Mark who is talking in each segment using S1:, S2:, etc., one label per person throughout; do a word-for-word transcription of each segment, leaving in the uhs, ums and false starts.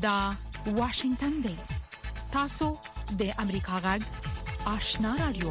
S1: دا واشنگتن دی. تاسو د امریکا غږ آشنا رادیو.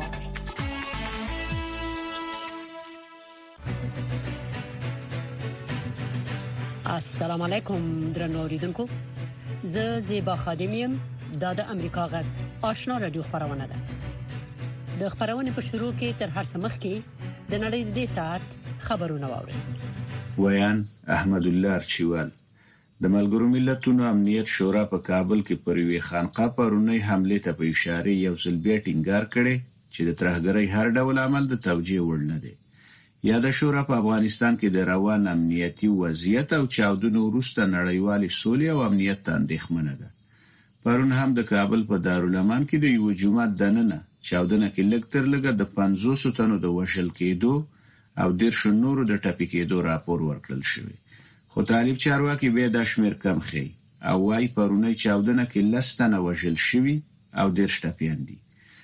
S2: السلام علیکم درنو اوریدونکو. زه زیبا خادمیم. دا د امریکا غږ آشنا رادیو خبرونه ده. د خبرونې په شروع کې تر هر څه مخکې د نړۍ د دې ساعت خبرونه واورئ.
S3: ویان احمد الله ارچیوال. د ملګرو ملتونو امنیت شورا په کابل کې پر یوې خانقاه پرونی حمله ته په اشاره یو ځل بیا ټینګار کړي چې د ترهګرۍ هر ډول عمل د توجیه وړ نه دی. یا د شورا په افغانستان کې د روان امنیتي وضعیت او چاودنو وروسته نړیوال سولې او امنیت ته اندېښمنه ده. پرون هم د کابل په دارالامان کې د یو جمعه دننه چاودنه کې لږ تر لږه د پنځوس تنو د وشل کېدو او دیرش نورو د ټپي کېدو راپور ورکړل شوی. خو طالب چارواکي به د شمیر کم خي او وايي پرونی چاودنه کې لستنه وشل شوی او دیرش ټپيان دي.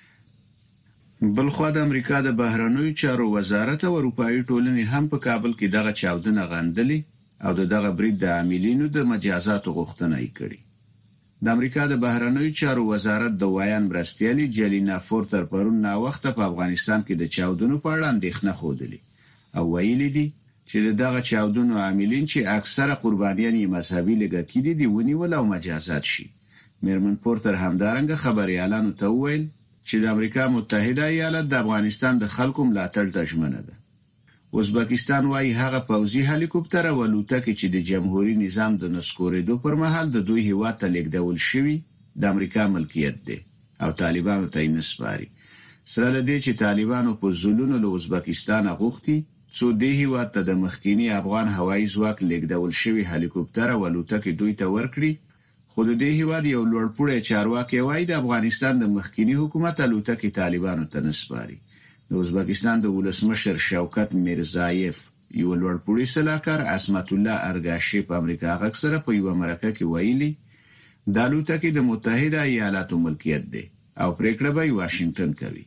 S3: بلخو د امریکا د بهرنیو چارو وزارت او اروپאי ټولنې هم په کابل کې دغه چاودنه غندلې او دغه برید د عاملینو د مجازات غوښتنه یې کړې. د امریکا د بهرنیو چارو وزارت د وایان برستیالي جلینا فورتر پرون نا وخت په افغانستان کې د چاودنو په اړه اندېښنه خوده او ویلي دي چې دغه چاودنو عاملین چې اکثره قربانیان یې مذهبي لږکي دي دی ونیول او مجازات شي. میرمن پورتر همدارنګه خبريالانو ته وویل چې د امریکا متحده ایالات د افغانستان د خلکو ملاتړ ته ژمنه ده. ازبکستان وايي هغه پوځي هلیکوپټر او الوتکې چې د جمهوریت نظام د نسکورېدو پر مهال د دوی هیواد ته لیږدول شوی د امریکا ملکیت دی او طالبانو ته یې نسپاري. سره له دې چې طالبانو په زلونو له ازبکستان غوښتي څو د هیواد ته د مخکینی افغان هوایي ځواک لیږدول شوی هلیکوپټر او الوتکې دوی ته ورکړي، خو د دې هیواد یو لوړپوړی چارواکي وايي د افغانستان د مخکینی حکومت الوتکې طالبانو ته نسپاري. د ازبکستان د ولسمشر شوکت میرزایف یو لوړپوړی سلاکار عصمت الله ارګاشي په امریکا غږ سره په یو مرکه کې ویلي د الوتکې د متحده ایالاتو ملکیت دی او پریکړه به واشنگټن کوي.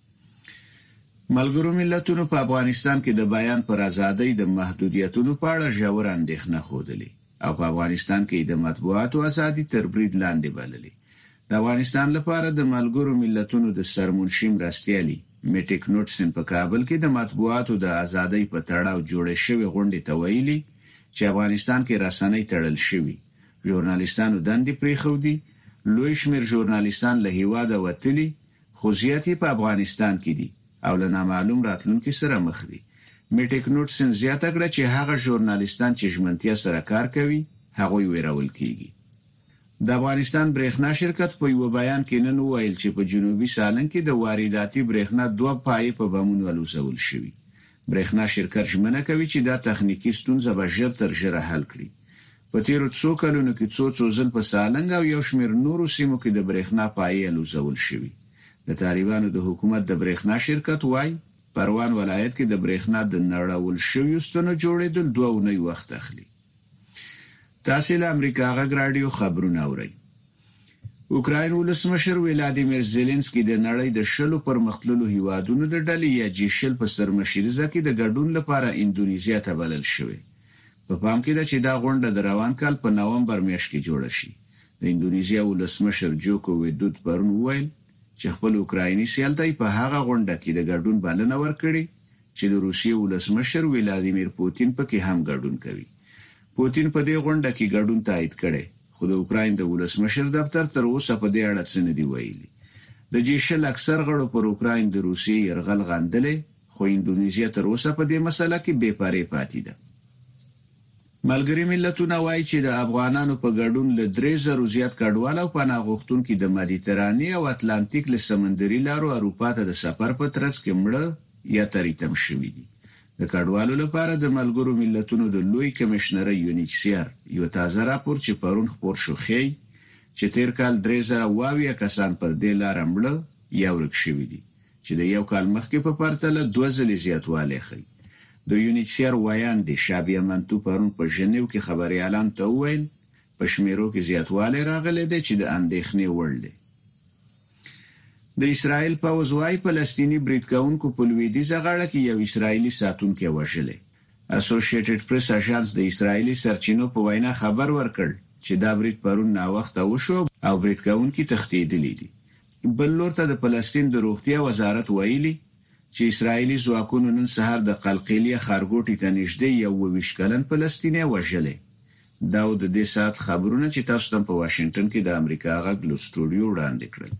S3: ملګرو ملتونو په افغانستان کې د بیان پر ازادۍ د محدودیتونو په اړه ژور اندېښنه خوده او په افغانستان کې د مطبوعاتو ازادي تر برید لاندې بللې. د افغانستان لپاره د ملګرو ملتونو د سرمنشي مرستیالي میټیک نوټسن په کابل کې د مطبوعاتو د ازادۍ په تړاو جوړې شوې غونډې ته ویلي چې افغانستان کې رسنۍ تړل شوي، ژورنالیستانو دندې پریښودي، لوی شمېر ژورنالیستان له هیواده وتلي، خو زیاتې په افغانستان کې دي او له نامعلوم راتلونکي سره مخ دي. میټیک نوټسن زیاته کړه چې هغه ژورنالیستان چې ژمنتیا سره کار کوي هغه ویرول کیږي. د افغانستان برېښنا شرکت په یو بیان کې نن ویل چې په جنوبي سالنګ کې د وارداتي برېښنا دوه پای په بمونو ولوسول شوی. برېښنا شرکت ژمنه کوي چې دا تخنیکی ستونزه به ژر تر ژره حل کړي. په تیرو څو کلونو کې څو څو ځل په سالنګ او یو شمېر نورو سیمو کې د برېښنا پای ولوسول شوی. د طالبانو د حکومت د برېښنا شرکت وايي پروان ولایت کې د برېښنا د نړول شویو ستنو جوړېدل دوه اونۍ وخت اخلي. تاسو له امریکا غږ رادیو خبرونه اورئ. اوکراین ولسمشر ولادیمیر زيلنسکي د نړۍ د شلو پرمختللو هیوادونو د ډلې یا جی شل په سرمشریزه کې د ګډون لپاره اندونیزیا ته بلل شوی. په پام کې ده چې دا غونډه د روان کال په نومبر میاشت کې جوړه شي. د اندونیزیا ولسمشر جوکو ویدود پرون ویل چې خپل اوکرایني سیالتای په هغه غونډه کې د ګډون بلنه ورکړي چې د روسیې ولسمشر ولادیمیر پوتین پکې هم ګډون کوي. پوتین په دې غونډه کې ګډون تایید کړي، خو د اوکراین د ولسمشر دفتر تر اوسه په دې اړه څه نه دی ویلي. د جی شل اکثر غړو پر اوکراین د روسیې يرغل غندلې، خو اندونیزیا تر اوسه په دې مسله کې بې پرې پاتې ده. ملګری ملتونه وایي چې د افغانانو په ګډون له درې زره زیات کډوال او پناه غوښتونکو د مدیترانې او اتلانتیک له سمندري لارو اروپا ته د سفر په ترڅ کې مړه یا تریتم شوي دي. د کډوالو لپاره د ملګرو ملتونو د لوی کمشنر یونیچسیار یو تازه راپور چې پرون خبر شو ښیي چې تیر کال درې زره اویا کسان پر دې لار مړه یا ورک شوي دي، چې د یو کال مخکې په پرتله دوه ځلې زیاتوالی ښیي. د یونیچسیار وایان دي شابیه منتو پرون په ژنیو کې خبريالان ته وویل په شمیرو کې زیاتوالی راغلی دی چې د اندېښنې وړ دی. د اسرائیل پوځ وايي فلسطینی بریدکونکو په لویدیځه غاړه کې یو اسرائیلي ساتونکی وژلی. اسوسییټډ پریس اژانس د اسرائیلي سرچینو په وینا خبر ورکړ چې دا برید پرون نا وخت وشو او برید کوونکي تښتېدلي دي. بل لور ته د فلسطین د روغتیا وزارت ویلي چې اسرایلی ځواکونو نن سهار د قلقیلیه خارګوټي ته نږدې یو ویشت کلن فلسطینی وژلې. دا د دې سات خبرونه چې تاسو ته په واشنگټن کې د امریکا غږ له سټوډیو وړاندې کړل.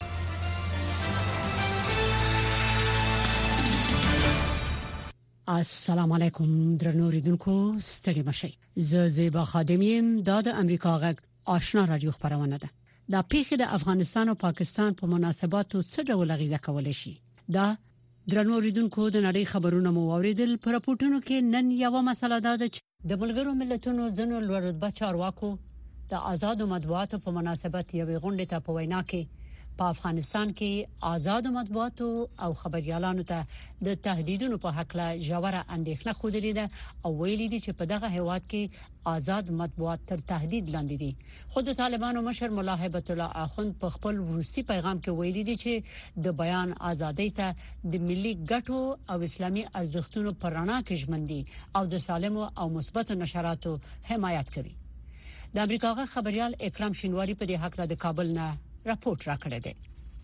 S2: السلام علیکم درنو ریدونکو، ستړي مشئ. زه زیبا خادمیم دا د امریکا غږ آشنا رادیو خبرونه ده. دا پیښه د افغانستان او پاکستان په مناسباتو څه ډول اغیزه کولای شي؟ دا درنو ریدونکو د نړۍ خبرونه مو اوریدل. پر راپورټونو کې نن یو مسله ده چې د ملګرو ملتونو ځنو لوړ رتبه چارواکو د آزاد مطبوعاتو په مناسبت یوې غونډې ته په وینا کې په افغانستان کې آزاد مطبوعاتو او خبريالانو ته د تهدیدونو په حق له جوړه اندېښنه خوده ده او ویلي دي چې په دغه هیواد کې آزاد مطبوعات تر تهدید لاندې دي. خود طالبانو مشر مولا هیبت الله اخوند په خپل ورستي پیغام کې ویلي دي چې د بیان ازادۍ ته د ملي ګټو او اسلامي ارزښتونو پر رڼا کې ژمن دي او د سالمو او مثبتو نشراتو حمایت کوي. د امریکا غا خبريال اکرام شینواری په دې حق له کابل نه راپورټ راکړی دی.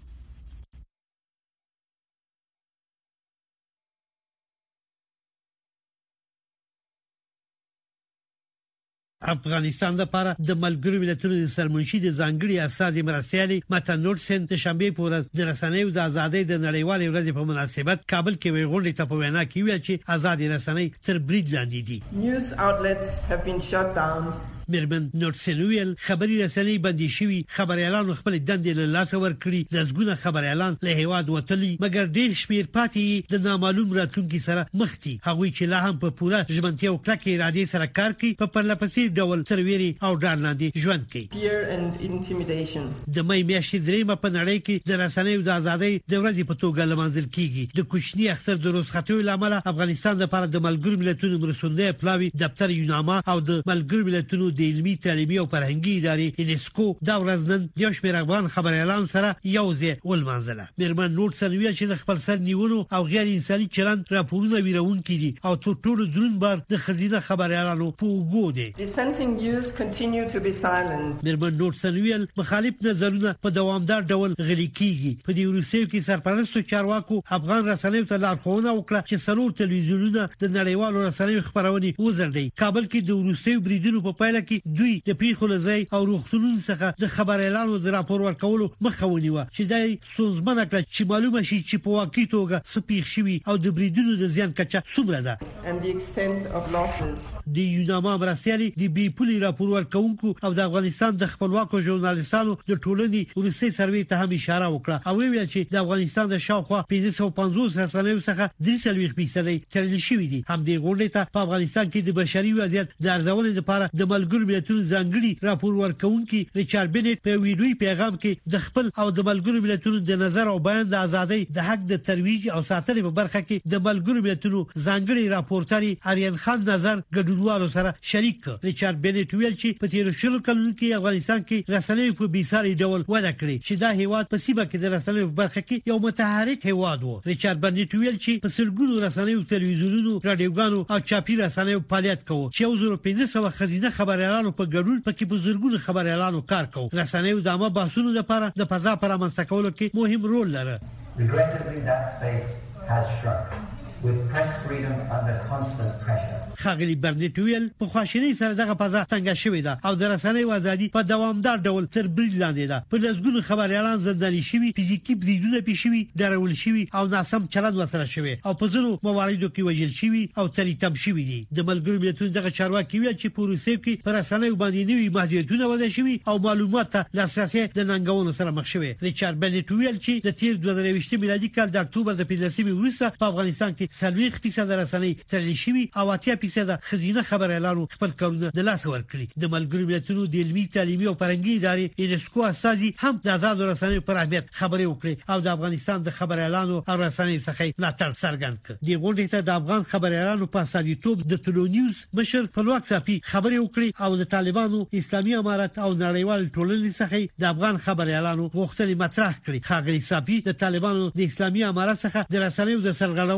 S4: افغانستان لپاره د ملګرو ملتونو د سرمنشي د ځانګړي اساسي مرستيالي متن نورسن د شنبه په ورځ د رسنیو د ازادۍ د نړیوالې ورځې په مناسبت کابل کې وی غونډه ته په وینا کې ویل چې ازادي رسنۍ تر برید لاندې دي.
S5: News outlets have been shut down.
S4: مرمن نورسن ویل خبري رسنۍ بندي شوي، خبريالان خپل دندې له لاس ورکړي، لږونه خبريالان له هیواد وتلي، مګر ډېر شمیر پاتې د نامعلوم راتلونکي سره مخ دي. هغوی چې لا هم په پوره ژمنتیا او کلکې ارادې سره کار کوي په پرلپسې ډول سرويري او ډار لاندې ژوند کوي.
S5: Fear and intimidation.
S4: د مې میاشتې درېمه په نړۍ کې د رسنیو د ازادۍ د ورځې په توګه لمانځل کیږي. د کوچني اختر د رخصتیو لامل افغانستان لپاره د ملګرو ملتونو مرستندوی پلاوی دفتر یوناما او د ملګرو ملتونو د علمي تعلیمي او فرهنګي ادارې یونسکو دا ورځ نن د شمیر افغان خبريالان سره یو ځای ولمانځله. مرمن نورسن ویل چې د خپل سر نیولو او غیر انساني چلند راپورونه ویرونکي دي او تر ټولو دروند بار د خزینه خبريالانو په وګو دي.
S5: Dissenting views continue to be silent.
S4: مرمن نورسن ویل مخالف نظرونه په دوامدار ډول غلي کیږي. په دې روسیو کې سرپرستو چارواکو افغان رسنیو ته لارښوونه وکړه چې څلور تلویزیونونه د نړیوالو رسنیو خبرونه وزړي. کابل کې د روسیو بریدونو په پایله کې دوی د پیښو لځای او روغتونونو څخه د خبريالانو د راپور ورکولو مخه ونیوه چې دای سوزمنه کړ چې معلومه شي چې په واقعي توګه سپیښ شوی او د بریدونو د زیان کچه څومره ده.
S5: And the extent of losses.
S4: د یوناما مرستيالي د بي پولي راپور ورکونکو او د افغانستان د خپلواکو ژورنالستانو د ټولنې ورسي سروي ته هم اشاره وکړه او ویل چې د افغانستان د شاوخوا پنځه سوه پنځوس رسنیو څخه درې سلوي فیصد ترلاسه شوی دي. هم د غونډې ته په افغانستان کې د بشري وضعیت د ارزونې لپاره د ملګرو ملتونو ځانګړي راپور ورکونکي ریچارډ بنټ په ویډیوي پیغام کې د خپل او د ملګرو ملتونو د نظر او بیان د ازادۍ د حق د ترویج او ساتنې په برخه کې د ملګرو ملتونو ځانګړي راپورټري اریان خان نظر ګډونوالو سره شریک کړ. ریچارډ بنټ ویل چې په تیر شلو کلونو کې افغانستان کې رسنیو په بیساري ډول وده کړې چې دا هیواد په سیمه کې د رسنیو په برخه کې یو متحرک هیواد و. ریچارډ بنټ ویل چې په سلګونو رسنیو، تلویزیونونو، رادیوګانو او چاپی رسنیو فعالیت کوي چې یو زره پنځه سوه خزینه خبريالانو په ګډون پکې په زرګونو خبريالانو کار کوي. رسنیو د عامه بحثونو لپاره د فضا پر رامنځته کولو کې مهم رول لري.
S6: Regrettably, that space has shrunk. With press freedom under constant pressure.
S4: خاغلی برنټ ویل په خواشینی سره دغه فضا څنګه شوې ده او د رسنیو ازادي په دوامدار ډول تر برید لاندې ده. په لږونو خبريالان زنداني شوي، فزیکی بریدونه پیښوي، ډارول شوي او ناسم چلند وسره شوي او په ځینو مواردو کې وژل شوي او تریتم شوي دي. د ملګرو ملتونو دغه چارواکي ویل چې په روسیې کې پر رسنیو باندې نوي محدودیتونه وضع شوي او معلومات ته لاسرسي د ننګونو سره مخ شوي. ریچارډ بنټ ویل چې د تیر دوه زره یوولس میلادي کال د اکتوبر د پنځلسمې وروسته په افغانستان کې څلوېښت فیصد رسنۍ تړل شوي او اتیا فیصد خزینه خبريالانو خپل کارونه د لاس ورکړي. د ملګرو ملتونو د علمي تعلیمي او فرهنګي ادارې یونسکو اساسي هم د آزاد رسنیو پر اهمیت خبرې وکړي او د افغانستان د خبريالانو او رسنیو څخه ملاتړ څرګند کړ. د غونډې ته د افغان خبريالانو په اساسیتوب د ټولو نیوز مشر فلواک صافي خبرې وکړي او د طالبانو اسلامي امارت او نړیوال ټولنې څخه د افغان خبريالانو غوښتنې مطرح کړې. خاغلی صافي د طالبانو د اسلامي امارت څخه د رسنیو د سرغړونو د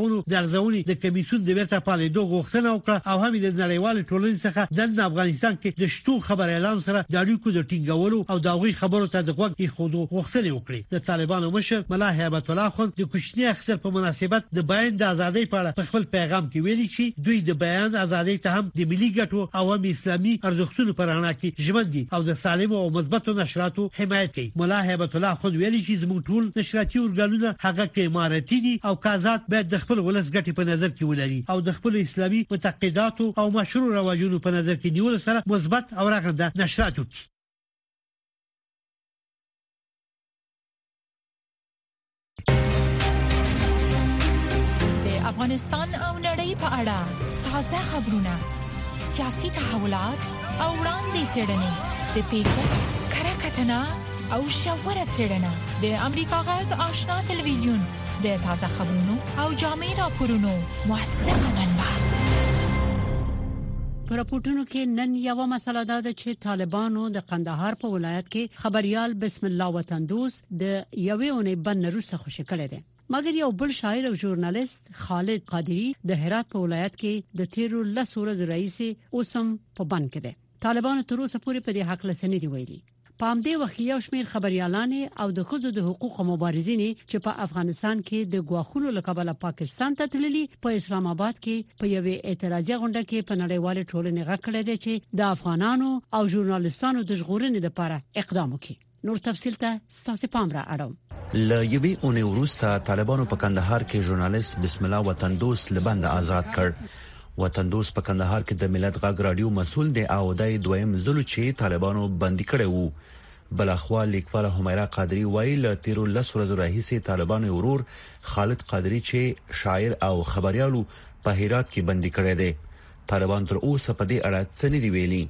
S4: ارزونې د کمیسیون د بیرته پالېدو غوښتنه وکړه او هم د نړیوال ټولنې څخه د افغانستان کې د شتو خبر اعلان سره د اړیکو د ټینګولو او د هغوی خبرو ته د غوږ ایښودو غوښتنه وکړه. د طالبانو مشر ملا هیبت الله خان د کوچنی اختر په مناسبت د بیان د ازادۍ په اړه په خپل پیغام کې ویلي چې دوی د بیان ازادۍ ته هم د ملي ګټو او هم اسلامي ارزښتونو پر رڼا کې ژمن دي او د سالم او مثبتو نشراتو حمایت کوي. ملا هیبت الله خان ویلي چې زموږ ټول نشراتي ارګانونه هغه کې امارتي دي او قازات باید د خپل ولس ګټې په نظر کې ولري او د خپل اسلامي معتقداتو او مشروع رواجونو په نظر کې نیول سره مثبت او رغنده نشرات وکړي.
S1: افغانستان او نړۍ په اړه تازه خبرونه، سیاسي تحولات او وړاندې څرګندونه د پیښو کره کتنه او ژوره څرګندونه د امریکا غږ آشنا تلویزیون د تازه خبرونو او جامع راپورونو موثق منبع.
S2: په راپورټونو کې نن یو مسله ده چې طالبانو د قندهار په ولایت کې خبريال بسم الله وطندوس د یوې اونۍ بند روسه خوشی کړی دی. مګر یو بل شاعر او ژورنالیست خالد قادری د هرات په ولایت کې د تیرو لس ورځې رئیس اوسم په بند کې دی. طالبانو تر اوسه پورې په دې حق لسنې دی ویلي. په همدې وخت یو شمېر خبريالان او د ښځو د حقوقو مبارزین چې په افغانستان کې د ګواښونو لکبله پاکستان ته تللي په اسلام آباد کې په یوې اعتراضي غونډه کې په نړیوال ټولنې غږ کړی دی چې د افغانانو او ژورنالستانو د ژغورنې لپاره اقدام وکړي. نور تفصیل ته ستاسو پام را اړوم.
S7: ل یوې اونۍ وروسته طالبانو په کندهار کې ژورنالیست بسم الله وطندوس لبند آزاد کړ. وطندوس په کندهار کې د ملت غږ رادیو مسول دی او د دویم ځل چې طالبانو بندي کړی وو. بلخوا لیکوال همیرا قادری ویل تیرو لس ورځې راهیسې طالبانو ورور خالد قادری چې شاعر او خبريالو په هرات کې بندي کړی دی. طالبان تر اوسه په دې اړه څه نه دی ویلي.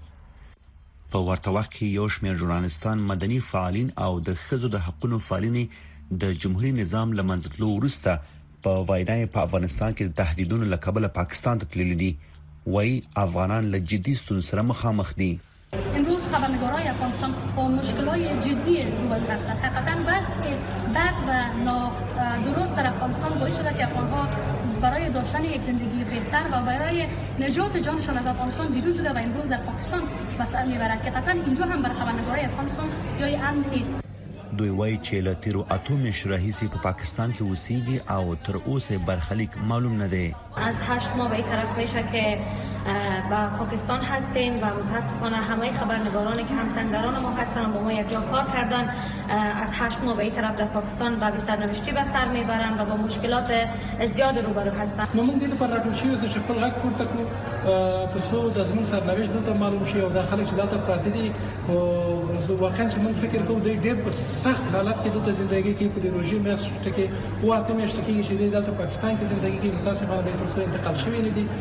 S7: په ورته وخت کې یو شمېر ژورنالستان، مدني فعالین او د ښځو د حقوقو فعالین د جمهوریت نظام لمنځتلو وروسته په وایي په افغانستان کې د تهدیدونو لکبله پاکستان ته تللي دي. وایي افغانان له جدي ستونزو سره مخامخ دي.
S8: امروز خبرنگارای افغانستان با مشکلات جدی روبرو هستند. حقیقتا وضع بد و نادرست در افغانستان باعث شده که افغان‌ها برای داشتن یک زندگی بهتر و برای نجات جانشان از افغانستان بیرون شده و امروز در پاکستان به سر میبرند که قطعا اینجا هم برای خبرنگارای افغانستان جای امن نیست.
S7: دوی وایي چې له تیرو اتو میاشتو راهیسې په پاکستان کې اوسېږي او تر اوسه برخلیک معلوم نه دی.
S9: از هشت ماه به این طرف میشه که با پاکستان هستیم و متاسفانه همه خبرنگارانی که همسنگران ما هستن و با ما یک جا کار کردن از هشت ماه به این طرف در پاکستان با سرنوشتی به سر میبرن و با مشکلات زیاد روبرو هستن.
S10: نو موږ دې په راټول شو چې خپل حق پورته کړو په څو د زمون سرنوشت دلته معلوم شي او د خلک چې دلته پاتې دي او زه واقعا چې موږ فکر کوو د ډېر په سخت حالت کې دلته ژوندۍ کوي په دې روژې میاشتو کې واته میاشتو کې چې دلته پاکستان کې ژوندۍ کوي متاسفانه د ترڅو انتقال شوی نه دي.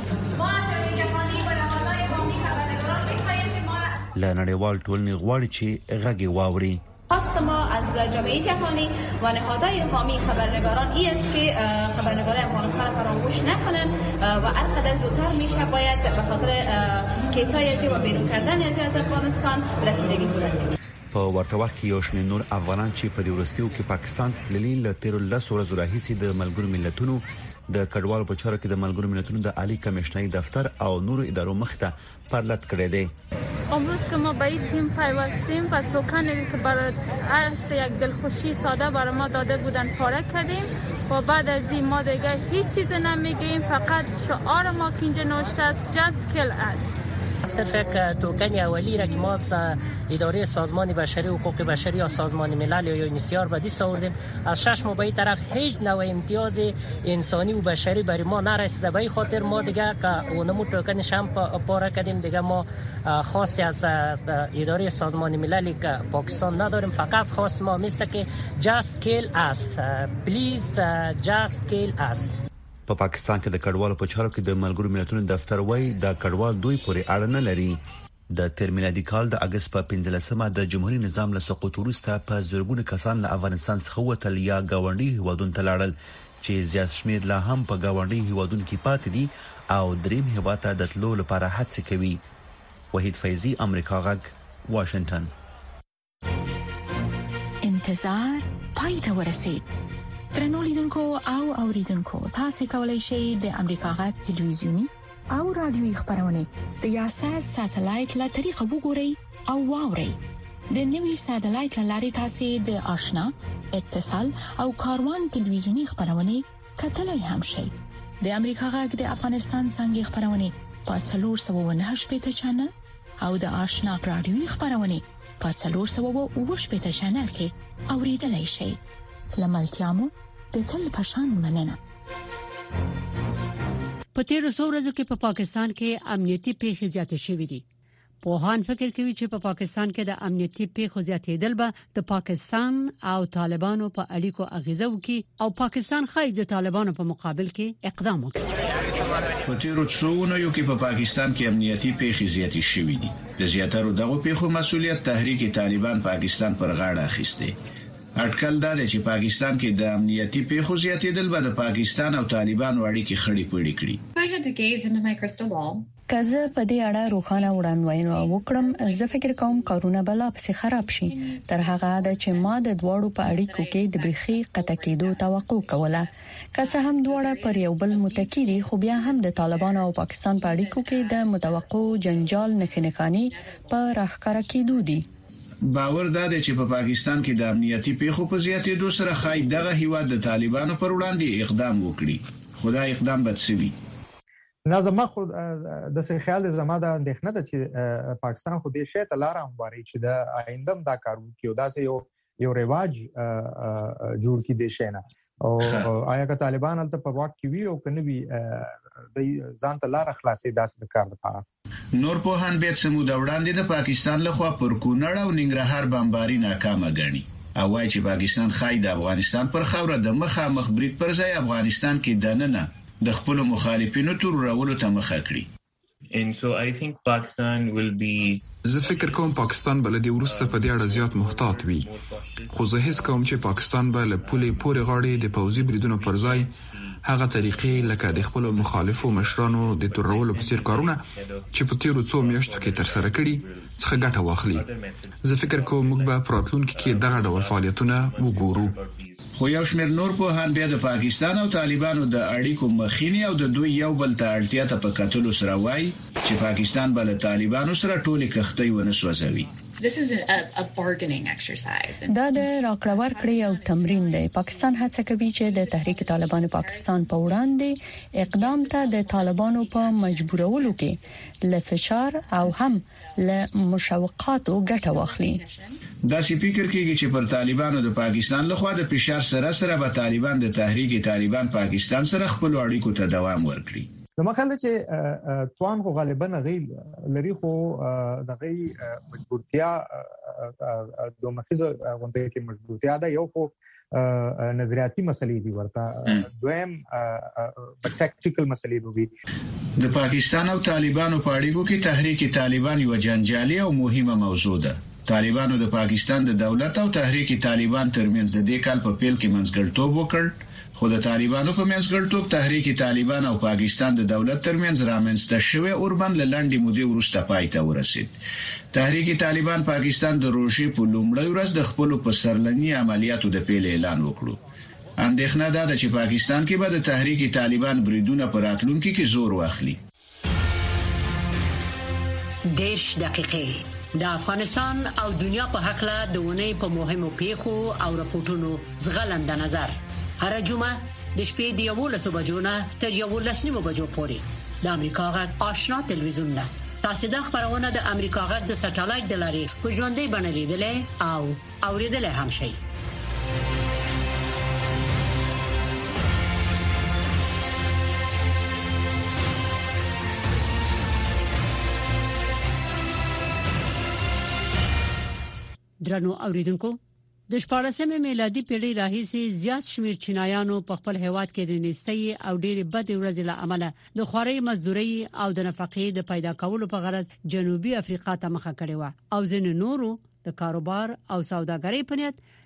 S7: له نړیوال ټولنې غواړي چې غږ واوري.
S9: خواست ما از جامعه جهانی و نهادهای حامی خبرنگاران این است که خبرنگاران افغانستان فراموش نکنند و هر قدر زودتر میشه باید به خاطر کیس‌های ازی و بیرون کردن ازی از افغانستان رسیدگی صورت بگیرد.
S7: په ورته وخت کې یو شمېر نور افغانان چې په دې وروستیو کې پاکستان تللي له تیرو لس ورځو راهیسې د ملګرو ملتونو د کډوالو په چارو کې د ملګرو ملتونو د عالی کمیشنري دفتر او نورو ادارو مخته پرلط کړی دی.
S11: امروز که ما به این تیم پیوستیم و توکنی که برای عرض یک دلخوشی ساده برای ما داده بودن پاره کردیم و بعد از این ما دیگه هیچ چیز نمیگیم، فقط شعار ما که اینجا نوشته است just kill us.
S12: صرف یک توکن اولی را که ما از اداره سازمان بشری و حقوق بشری یا سازمان ملل یا یونیسیار به دست آوردیم. از شش ماه به این طرف هیچ نوع امتیاز انسانی و بشری برای ما نرسیده. به این خاطر ما دیگه که اونمو توکنش هم پاره کردیم. دیگه ما خاصی از اداره سازمان ملل که پاکستان نداریم، فقط خاص ما میسته که just kill us please just kill us.
S7: په پاکستان کې د کډوالو په چارو کې د ملګرو ملتونو دفتر وایي د کډوال دوی پورې اړه نه لري. د تیر میلادي کال د اگست په پنځلسمه د جمهوریت نظام له سقوط وروسته په زرګونه کسان له افغانستان څخه وتل یا گاونډي هیوادونو ته لاړل چې زیات شمېر لا هم په گاونډي هیوادونو کې پاتې دي او دریم هیواد ته د تلو لپاره هڅې کوي. وحید فیضی، امریکا غږ، واشنگټن.
S1: انتظار پای ته ورسید. ترنو لیدونکو او اوریدونکو تاسو کولی شئ د امریکا غږ ټلویزیونی او رادیوي خبرونه د یاشات ساتلایت له طریقو وګورئ او واورئ. د نوي ساتلایت لارې تاسو د آشنا اتصال او کاروان ټلویزیونی خبرونه کتلای هم شئ. د امریکا غږ د افغانستان څنګه خبرونه په څلور سوه و نهه شپږ چنل او د آشنا رادیوي خبرونه په څلور سوه و اووه شپږ چنل کې اوریدلای شئ. لملتيامو د تل پشان مننه.
S2: په تیر څو ورځو کې په پا پاکستان کې امنیتي پیښې زیاتې شوې دي. پوهان فکر کوي چې په پا پاکستان کې د امنیتي پیښو زیاتېدل به د پاکستان او طالبانو په اړیکو اغیزه وکړي او پاکستان خای د طالبانو په مقابل کې اقدام وکړي.
S3: په تیرو څو ونیو کې په پاکستان کې امنیتي پیښې زیاتې شوې دي. د زیاترو دغه پیښو مسؤلیت تحریک طالبان پاکستان پر غاړه اخیسته. اټکل دا دی چې پاکستان کې د امنیتي پیښو زیاتېدل به د پاکستان او طالبانو اړیکې خړې پړې کړي.
S13: کزه په دې اړه روخانه وړاندوینه وکړم، زه فکر کوم کارونه بلا پسې خراب شي تر هغه چې ما د دوړو په اړیکو کې د بخي قطع کېدو توقع کوله. که څه هم دوړه پر یو بل متکی دي، خو بیا هم د طالبانو او پاکستان په اړیکو کې د متوقع جنجال نخنکانی په راخکاره کېدو دي.
S3: باور دا دی چې په پا پاکستان کې د امنیتي پیښو په زیاتېدو سره خای دغه هیواد د طالبانو پر وړاندې اقدام وکړي. خدای اقدام بدسوي.
S14: نه زما خو د څه خیال زما د اندېښنه ده چې پاکستان خو دې شی ته لار همواري چې د آیندم دا کار وکړي او دا یو یو رواج جوړ کړي د شی نه. او آیا که طالبان الته په واک کې وي او کنه وي د ځان ته لار خلاصي داس د کار لپاره.
S3: نور په هان بیت سمو د وړاندې د پاکستان لخوا پر کونړ او ننګرهار بمباري ناکامه غني او وايي چې پاکستان خای د افغانستان پر خوره د مخامخ بریټ پر ځای افغانستان کې دننه د خپل مخالفینو تر راولو ته مخه کړی.
S15: And so I think Pakistan will be
S16: زه فکر کوم پاکستان بل دی ورسته په دې اړه زیات محتاط وي. خو زه هیڅ کوم چې پاکستان به له پولې پورې غاړي د پوځي بریدونو پر ځای هغه طریقې لکه د خپل مخالفو مشرانو د ترولو په څیر کارونه چې په تیرو څو میاشتو کې تر سره کړي څخه ګټه واخلي. زه فکر کوم موږ به پراتلونکو کې دغه ډول فعالیتونه وګورو.
S3: خو یو شمېر نور په هان بیا د پاکستان او طالبانو د اړیکو مخینی او د دوی یو بل ته اړتیا ته په کتلو سره وایي چې پاکستان بل طالبانو سره ټولې کښتۍ ونسوځوي.
S17: This is a, a bargaining exercise.
S13: دا د راکړه ورکړې او تمرین دی. پاکستان هڅه کوي چې د تحریک طالبانو پاکستان په وړاندې اقدام ته د طالبانو په مجبورولو کې له فشار او هم له مشوقاتو ګټه واخلي.
S3: دا سی فکر کېږي چې پر طالبانو د پاکستان لخوا د فشار سره سره به طالبان د تحریک طالبان پاکستان سره خپل اړیکو ته دوام ورکړي.
S14: نو مخاله چې توان خو غالبا غیل لري خو د غي مجبورتیا د مخزه غونډه کې مجبورتیا ده. یو خو نظریاتي مسلې دي ورته دویم ټاکټیکل مسلې دي.
S3: د پاکستان او طالبانو په اړیکو کې تحریک طالبان یو جنجالي او مهمه موضوع ده. طالبانو د پاکستان د دولت او تحریک طالبان ترمنځ د دې کال په پیل کې منځګړیتوب وکړ، خو د طالبانو په منځګړیتوب تحریک طالبان او پاکستان د دولت ترمنځ رامنځته شوی اوربند لنډي مودې وروسته پای ته ورسید. تحریک طالبان پاکستان د روژې په لومړۍ ورځ د خپل پسرلنی عملیاتو د پیل اعلان وکړو. اندېښنه ده چې پاکستان کې به د تحریک طالبان بریدونه پر راتلونکي کې زور واخلي.
S2: دیش دقیقې د افغانستان او دنیا په حق له دونه په مهمو پیښو او راپورټونو زغلند نظر هر جمعه د شپې د یولسو بجو نه تر یولس نیمو بجو پورې د امریکا غږ آشنا تلویزیون نه تاسو د خبرونه د امریکا غږ د سټلایټ د لارې په ژوندۍ بڼه لیدلې او اوریدلې هم شي. درنو اوریدونکو، د شپاړسمې میلادي پیړۍ راهیسې زیات شمېر چینایانو په خپل هیواد کې د نېستۍ او ډېرې بدې ورځې له امله د خوارۍ مزدوري او د نفقې د پیدا کولو په غرض جنوبي افریقا ته مخه کړې و او ځینې نورو د کاروبار او سوداګرۍ په نیت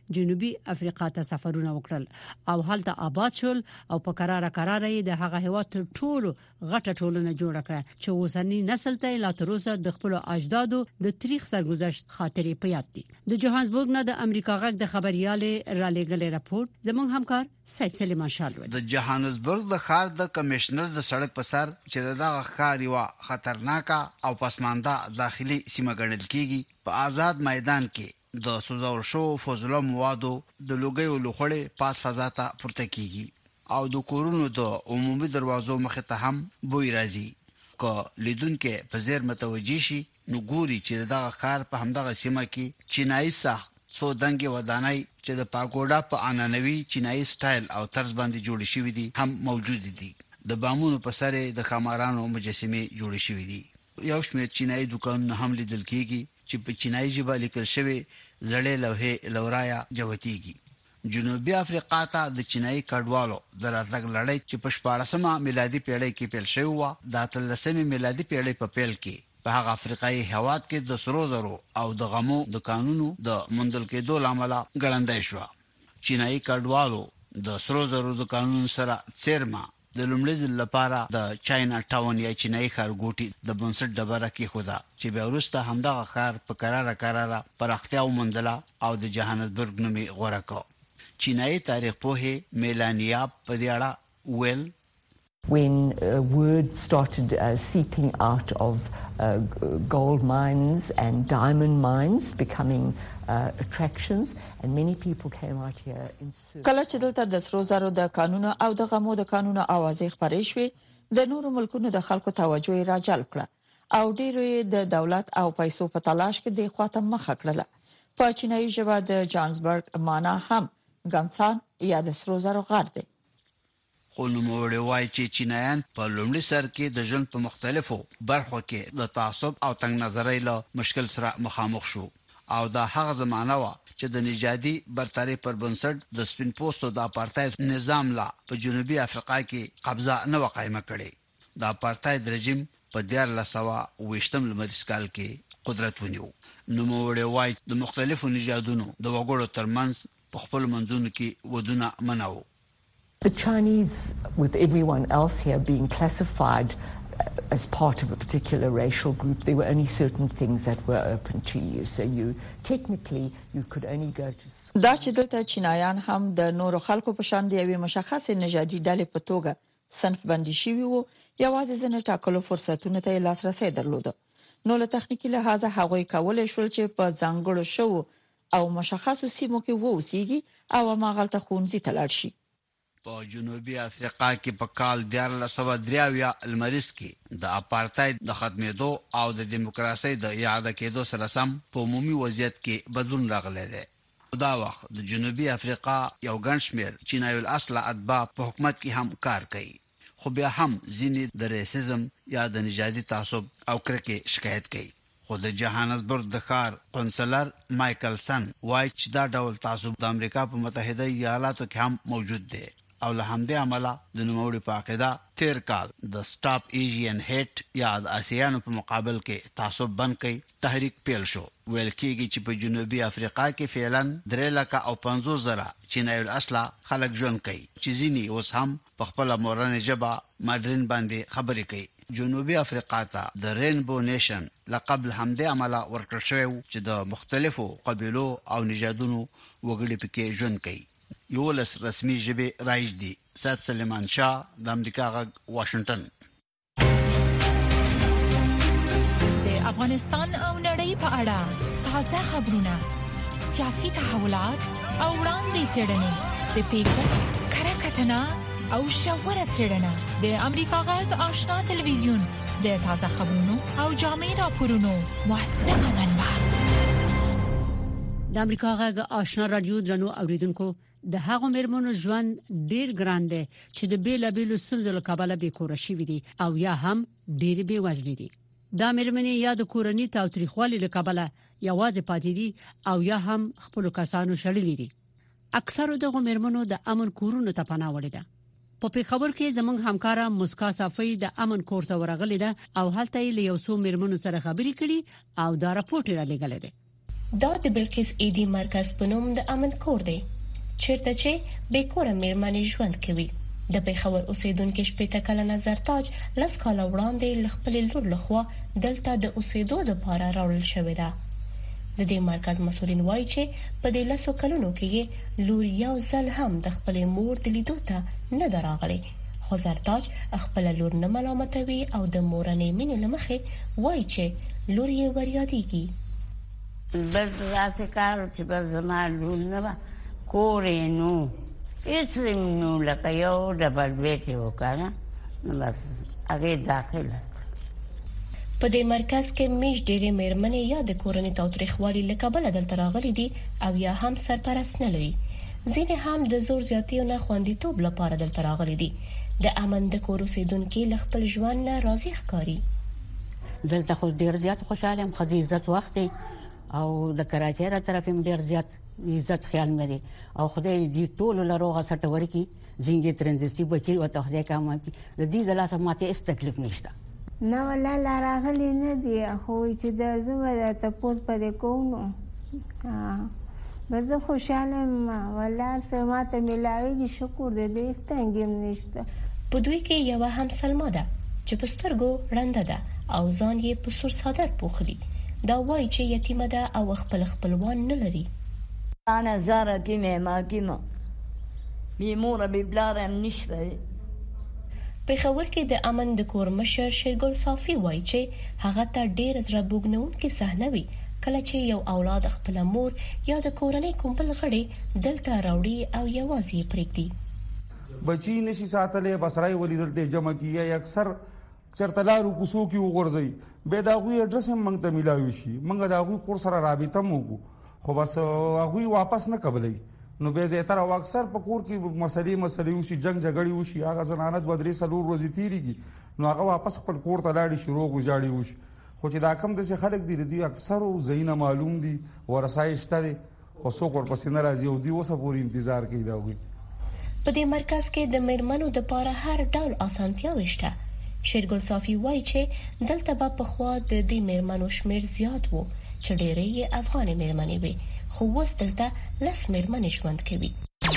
S2: جنوبي افریقا ته سفرونه وکړل او هلته آباد شول او په قرار قرار یې د هغه هیواد ټولو غټه ټولنه جوړ کړه چې اوسنی نسل ته لا تر اوسه د خپل اجدادو د تاریخ سرګذشت خاطرې په یاد دي. د جوهانسبورګ نه د امریکا غږ د خبريالې را لېږلې راپور زموږ همکار سید سلیمان شالوی.
S18: د جوهانسبورګ د ښار د کمشنر د سړک په سر چې دغه ښار یو خطرناکه او پسمانده داخلي سیمه ګڼل کیږي په آزاد میدان کې د سوزول شو فوزله موادو د لوګیو لوخړې پاس فضا ته پورته کیږي او د کورونو د عمومي دروازو مخ ته هم بوی راځي. کو لیدونکو په زیر متوجي شي نو ګوري چې دغه ښار په همدغه سیمه کې چینایي ساخت څو دنګي ودانۍ چې د پاګوډا په عنعنوي چینایي سټایل او طرز باندې جوړ شوی دي هم موجود دي. د بامونو په سر د خمارانو مجسمه جوړ شوی دي. یو شمېر چینایي دکانونه هم لیدل کیږي چې په چینایي ژبه لیکل شوی زړې لوحې لورایا جوتیږي. جنوبي افریقا ته د چینایي کډوالو درازګ لړۍ چې په شپاړسمه میلادي پیړۍ کې پیل شوی و د اتلسمه میلادي پیړۍ په پیل کې په هغه افریقایي هیواد کې د سرو زرو او د غمو د قانونو د مندل کېدو لامل ګړندای شو. چینایي کډوالو د سرو زرو د قانون سره څیرما د لومړي ځل لپاره د چاینا ټاون یا چینایي ښارګوټي د بنسټ ډبره کې خودا چې بیا وروسته همدغه ښار په قراره قراره پراختیا ومندله او د جوهانسبورګ نومي غوړه کو. چینایي تاریخ پوهه میلانیا پدیاړه ویل
S19: when uh, word started uh, seeping out of uh, gold mines and diamond mines becoming uh, attractions and many people came out here in search.
S20: کله چې دلته د سرو زرو د قانون او د غمو د قانون اوازې خبرې شوې د نورو ملکونو د خلکو توجه راجلب کړه او ډیرو د دولت او پیسو په تلاش کې د خواته مخه کړله. په چینایي ژبه د جانسبرګ معنا هم ګمسان یا د سرو زرو غار دی.
S18: خو نوموړی وایي چې چینایان په لومړي سر کې د ژوند په مختلفو برخو کې د تعصب او تنګ نظرۍ له مشکل سره مخامخ شو او دا هغه زمانہ و چې د نژادي برتري پر بنسټ د سپین پوستو د اپارټاید نظام لا په جنوبي افریقا کې قبضه نه وقایمه کړي. د اپارټاید رژیم په دیارلس سوه اوویشتم لمریز کال کې قدرت ونیو. نوموړی وایي د مختلفو نژادونو د وګړو ترمنځ په خپل منځونو کې ودونه مناو.
S19: The Chinese, with everyone else here being classified as part of a particular racial group, there were only certain things that were open to you. So you, technically, you could only go to school.
S20: دا چې دلته چینایان هم د نورو خلکو په شان دی یوې مشخصې نژادي ډلې په توګه صنف بندي شوي وو، یوازې ځینې ټاکلو فرصتونو ته لاسرسی درلوده. نو له تخنیکي لحاظه هغوی کولای شول چې په ځانګړو شوو او مشخصو سیمو کې ووسیږي او هماغلته ښوونځي ته لاړ شي.
S18: په جنوبي افریقا کې په کال دیارلس سوه درې اویا لمریز کې د اپارټاید د ختمېدو او د دیموکراسۍ د اعاده کېدو سره سم په عمومي وضعیت کې بدلون راغلی دی. دا وخت د جنوبي افریقا یو ګڼ شمېر چینایي الاصله اتباع په حکومت کې هم کار کوي، خو بیا هم ځینې د ریسیزم یا د نژادي تعصب او کرکې شکایت کوي. خو د جوهانسبورګ د ښار قونسلر مایکلسن وایي چې دا ډول تعصب د امریکا په متحده ایالاتو کې هم موجود دی او له همدې عمله د نوموړي په عقیده تیر کال د سټاپ ایژین هیټ یا د آسیانو په مقابل کې تعصب بند کړي تحریک پیل شو. ویل کېږي چې په جنوبي افریقا کې فعلا درې لکه او پنځوس زره چینایي الاصله خلک ژوند کوي چې ځینې اوس هم په خپله مورنۍ ژبه مانډرین باندې خبرې کوي. جنوبي افریقا ته د رینبو نیشن لقب له همدې عمله ورکړل شوی چې د مختلفو قبیلو او نژادونو وګړي پکې ژوند کوي. یولس رسمي ژبې رایج دي. سید سلیمان شاه د امریکا غږ واشنگټن.
S1: د افغانستان او نړۍ په اړه تازه خبرونه، سیاسي تحولات او وړاندې څرګندونه د پیښو کره کتنه او ژوره څرګندونه د امریکا غږ آشنا تلویزیون د تازه خبرونو او جامع راپورونو موثقه منبع.
S2: د امریکا غږ آشنا رادیو درنو اوریدونکو، د هغو مېرمنو ژوند ډیر ګران دی چې د بیلابېلو ستونزو له کبله بې کوره شوي دي او یا هم ډېرې بې وزلې دي. دا مېرمنې یا د کورنۍ تاوتریخوالي له کبله یوازې پاتې دي او یا هم خپلو کسانو شړلي دي. اکثرو دغو مېرمنو د امن کورونو ته پناه وړې ده. په پیښور کې زموږ همکاره مسکا صافی د امن کور ته ورغلې ده او هلته یې له یو څو مېرمنو سره خبرې کړې او دا راپورټ را لېږلی دی.
S21: دا د بلقیس ایدی مرکز په نوم د امن کور دی چیرته چې بیکوره میرمنې ژوند کوي. د پیښور اوسیدونکو شپږ کلنه زرتاج لس کال وړاندې ل خپل لور لخوا دلته د اوسېدو لپاره راوړل شوې ده. د دې مرکز مسؤلین وایي چې په دې لسو کلونو کې لور یو ځل هم د خپل مور د لیدو ته نه دراغلي. خو زرتاج خپل لور نه ملامتوي او د مورنۍ مینې لمخې وایي چې لور یې وریادېږي.
S22: بس داسې کار چې بس زما لور نه وه کور یې نو هېڅ نو لکه یو ډبل بیټ یې وکړه نو بس هغې داخله.
S21: په دې مرکز کې میش ډېرې میرمنې یا د کورنۍ تاوتریخوالي له کبله دلته راغلي دي او یا هم سرپرست نه لري. ځینې هم د زور زیاتیو نه خوندیتوب لپاره دلته راغلي دي. د امن د کور اوسیدونکي له خپل ژوند نه راضي ښکاري.
S23: دلته خو ډېر زیات خوشحاله یم. ښځې عزت وخت دی او د کراچۍ را طرف هم ډېر زیات عزت خیال مې دی او خدای دې ټولو له روغه سټه ورکړي. زنګې ترنزستي بچي ورته خدای کامه کړي. د دې د لاسه ماته هېڅ تکلیف نشته.
S24: نه ولا لا راغلی نه دي خو چې د زه به د تپوس پرې کوم نو به زه خوشحاله یم ولا څه ماته میلاویږي شکر دی د هېڅ تنګ هم نشته.
S21: په دوی کې یوه هم سلما ده چې په سترګو ړنده ده او ځان یې په سور څادر پوښلي. دا وایي چې یتیمه ده او خپل خپلوان نه لري.
S25: أنا زارتي مهماكمة بمورة ببلارم نشفة.
S21: پیښور کې د امن د کور مشر شیرګل صافي وایي چې هغه ته ډېر زړه بوږنونکې صحنه وي کله چې یو اولاد خپل مور یا د کورنۍ کوم بل غړي دلته راوړي او یوازې پرېږدي.
S26: بچی نشي ساتلې بسرای ولیدل ته جمع کیږي اکثر چرتلارو کوسو کې وګرځي به دا غوي اډرس هم موږ ته ملاوي شي موږ دا غوي کور سره رابطه مو خو بس هغه واپس نه قبلې نو به زه تر او اکثر په کور کې مسلې مسلې وشي جنگ جګړې وشي هغه زنانت بدري سلور ورځې تیریږي نو هغه واپس خپل کور ته لاړ شي روغ جاړي وشي خو چې دا کم د خلک دي دي اکثر زینه معلوم دي ورسایشته دي خو څوک ورپسې نه راځي او دی اوسه پورې انتظار کوي دا وي.
S21: په دې مرکز کې د میرمنو د پاره هر ډول اسانتیاوې شته. شیرګل صافي وایي چې دلته به پخوا د دې میرمنو شمیر زیات وو چې ډېرې یې افغاني میرمنې وي خو اوس دلته لس میرمنې ژوند کوي.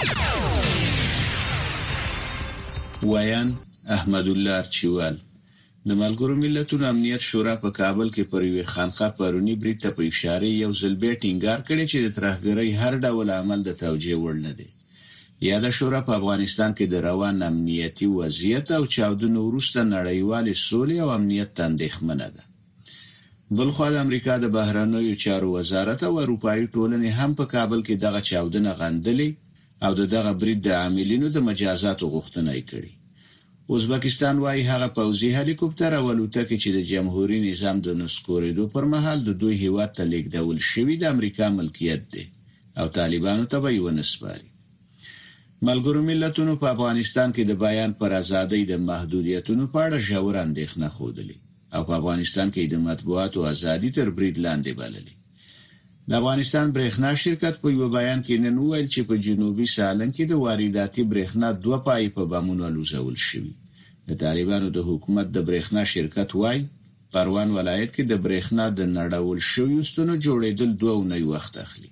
S3: ویان احمد الله ارچیوال د ملګرو ملتونو امنیت شورا په کابل کې پر یوه خانقاه پرونی بریټ ته په اشاره یو ځل بیا ټینګار کړی چې د ترهګرۍ هر ډول عمل د توجیه وړ نه دی. یا د شورا په افغانستان کې د روان امنیتي وضعیت او چاودنو وروسته نړیوال سولې او امنیت ته اندېښمنه ده. بلخو د امریکا د بهرنیو چارو وزارت او اروپایي ټولنې هم په کابل کې دغه چاودنه غندلې او دغه بریټ د عاملینو د مجازاتو غوښتنه یې کړې. ازبکستان وايي هغه پوځي هلیکوپټر او الوتکې چې د جمهوریت نظام د نسکورېدو پر مهال د دوی هیواد ته لیږدول شوی د امریکا ملکیت دی او طالبانو ته به یې ونسپاري. ملګرو ملتونو په افغانستان کې د بیان پر ازادۍ د محدودیتونو په اړه ژور اندېښنه خوده او په افغانستان کې د مطبوعاتو ازادي تر برید لاندې بللې. د افغانستان برېښنا شرکت په یو بیان کې نن ویل چې په جنوبي سالنګ کې د وارداتي برېښنا دوه پای په بمونو لوزول شوی. د طالبانو د حکومت د برېښنا شرکت وایي پروان ولایت کې د برېښنا د نړول شویو ستنو جوړېدل دوه اونۍ وخت اخلي.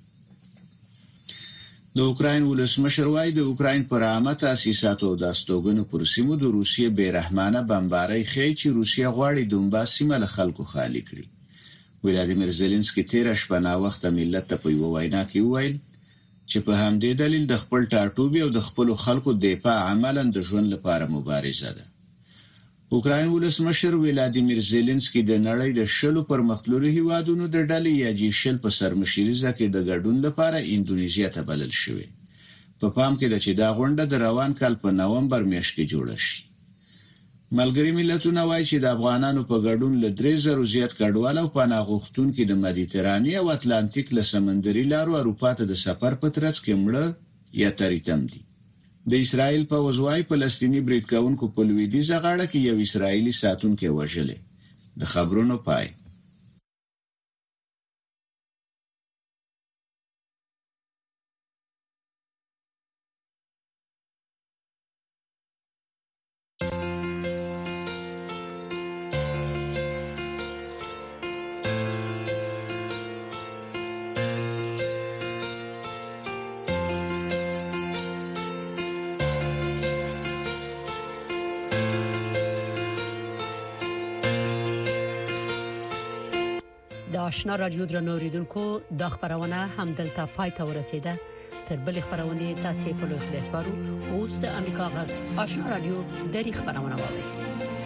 S3: د اوکراین ولسمشر وایي د اوکراین پر عامه تاسیساتو د استوګنو پر سیمو د روسیې بیرحمانه بمبارۍ ښیي چې روسیه غواړي دونباس سیمه له خلکو خالي کړي. ولادیمیر زيلنسکي تیر شپه نا وخت ملت ته په یو وینا کې وویل چې په همدې دلیل د خپل ټاټوبي او د خپل خلکو دفاع عملاً د ژوند لپاره مبارزه ده. اوکراین ولسمشر ولادیمیر زيلنسکي د نړۍ د شلو پرمختللو هیوادونو د ډلې یا جی شل په سرمشریزه کې د ګډون لپاره انډونیزیا ته بلل شوی. په پام کې ده چې دا غونډه د روان کال په نومبر میاشت کې جوړه شي. ملګری ملتونه وایي چې د افغانانو په ګډون له درې زره زیات کډوال او پناه غوښتونکو د مدیترانې او اتلانتیک له سمندري لارو اروپا ته د سفر په ترڅ کې مړه یا تریتم دي. د اسرائیل په وزوای فلسطینی بریټ کاونکو په لویدیځه غاړه کې یو اسرائیلی ساتونکی وژلې. د خبرونو پای.
S2: آشنا رادیو درنوریدونکو د خبرونه همدلته پای ته ورسیده. تر بل خبرونه تاسو په لوي خلاص بارو اوس د امریکا غږ آشنا رادیو د خبرونه واوري.